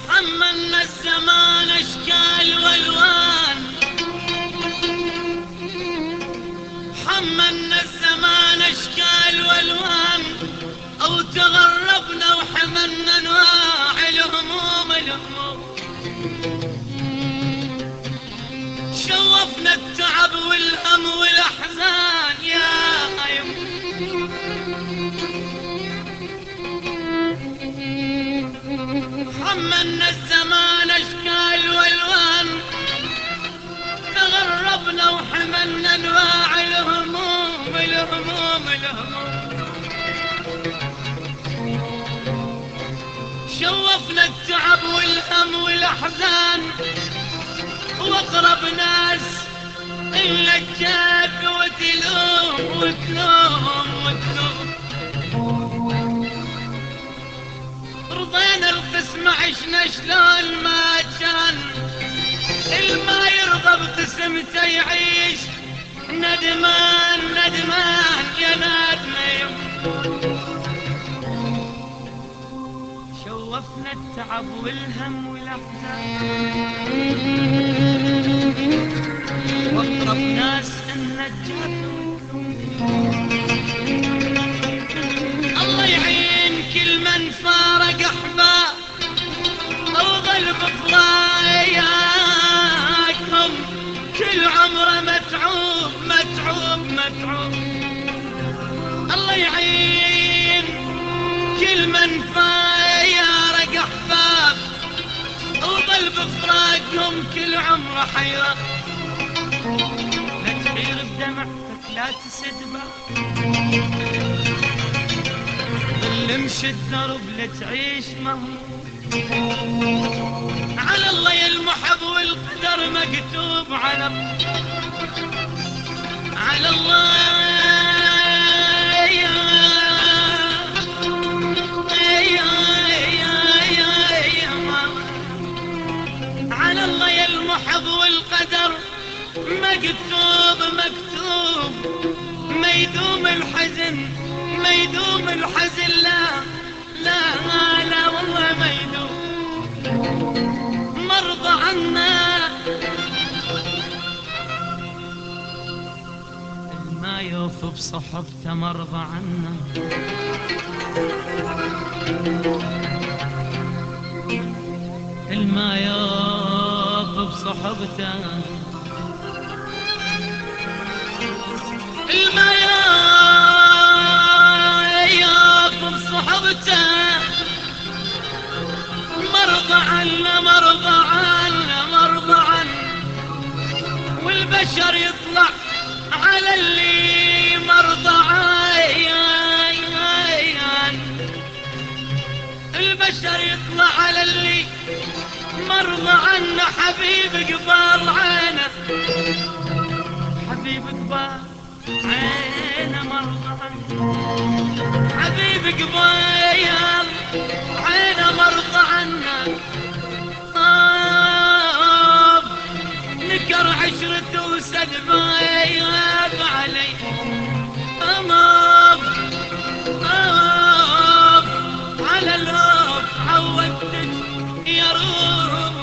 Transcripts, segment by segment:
حملنا الزمان اشكال والوان، حملنا الزمان اشكال والوان، او تغربنا وحملنا انواع الهموم الهموم. شوفنا التعب والهم والاحزان يا يم، حملنا الزمان اشكال والوان، تغربنا وحملنا انواع الهموم الهموم الهموم. شوفنا التعب والهم والاحزان، واقرب ناس الا الجاب وتلوم وتلوم وتلوم. رضينا القسم عشنا شلون ما كان، الما يرضى بقسمته يعيش ندمان ندمان يا ندمان. شوفنا التعب والهم والاحزان، واقرب ناس النجاة. الله يعين كل من فارق احباب او ظل بفراقهم، كل عمره متعوب متعوب متعوب. الله يعين كل من فارق احباب او ظل بفراقهم، كل عمره حيرة. لا تحير بدمعتك لا تسدبه، ظل مشي الدرب لا تعيش مهموم. على الله يا المحب والقدر مكتوب على الله يا على الله يا المحب والقدر مكتوب مكتوب. ما يدوم الحزن ما يدوم الحزن، لا لا لا والله ما يدوم. مرضى عنا ما يوفي بصحبته، مرضى عنا الما يوفي بصحبته، الما يوفي بصحبته. مرضى عنا مرضى عنا مرضى عنا، والبشر يطلع على اللي مرضى عين. البشر يطلع على اللي مرضى عنا. حبيب قبال عينه حبيب قبال عينه مرضى عنا، حبيب قبال عينه مرضى عنا. نكر عشرته وسدبايب علي، أماب على الهوب عودتك يا روح.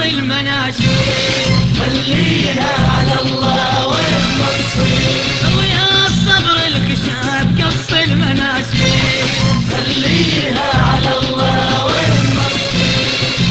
المناشي، خليها على الله والمصير. ويا الصبر الكشاف قص المناشي، خليها على الله والمصير.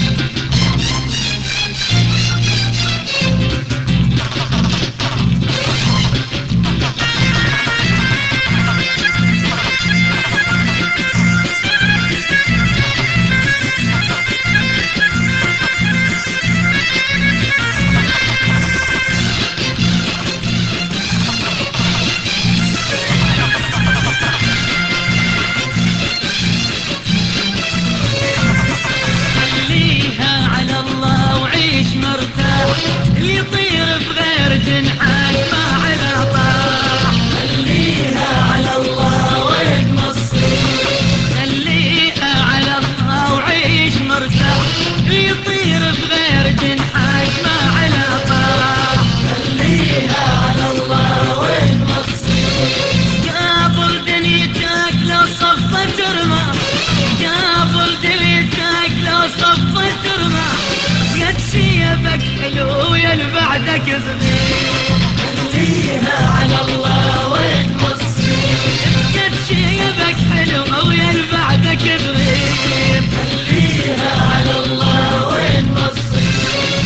اللي يطير بغير جنحك ما على طاح، خليها على الله والمصير. خليها على الله وعيش مرتاح، اللي يطير بغير جنحك ما على طاح، خليها على الله والمصير. قابل دنيتك لو صفت رمى، قابل دنيتك لو صفت رمى، قد شيبك حلو يا بعدك صغير، خليها على الله والمصير. قد شيبك حلو يا بعدك صغير، خليها على الله والمصير.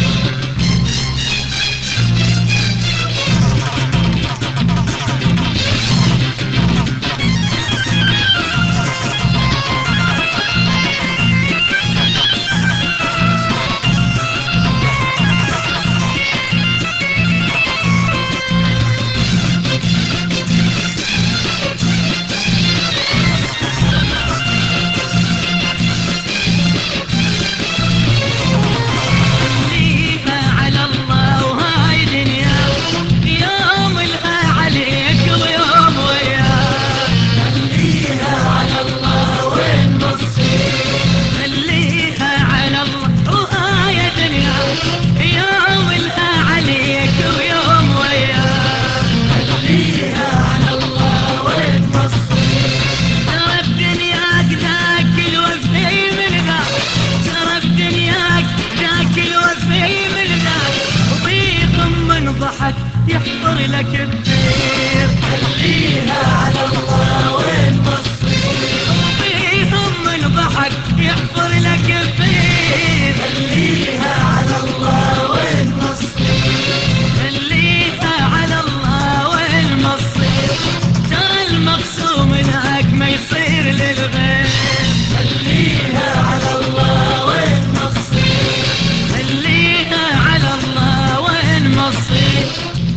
يحضر لك الدير، خليها على الله والمصير. وفيهم من ضحك يحضر لك الدير، خليها على الله والمصير. خليها على الله والمصير. ترى المقسوم لك ما يصير للغير، خليها على الله والمصير. خليها على الله والمصير.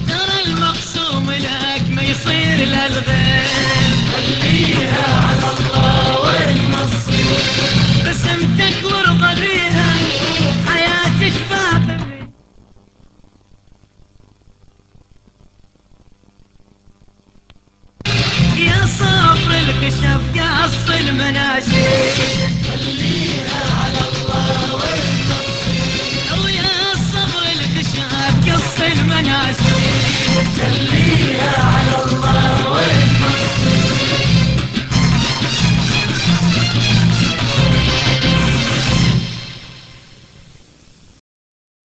يصير للغير، خليها على الله والمصير. بسمتك وارضى بيها حياتك باقي، يا صبر الكشف قص المناشي، خليها على الله والمصير. ويا الصبر الكشف قص المناشي، خليها على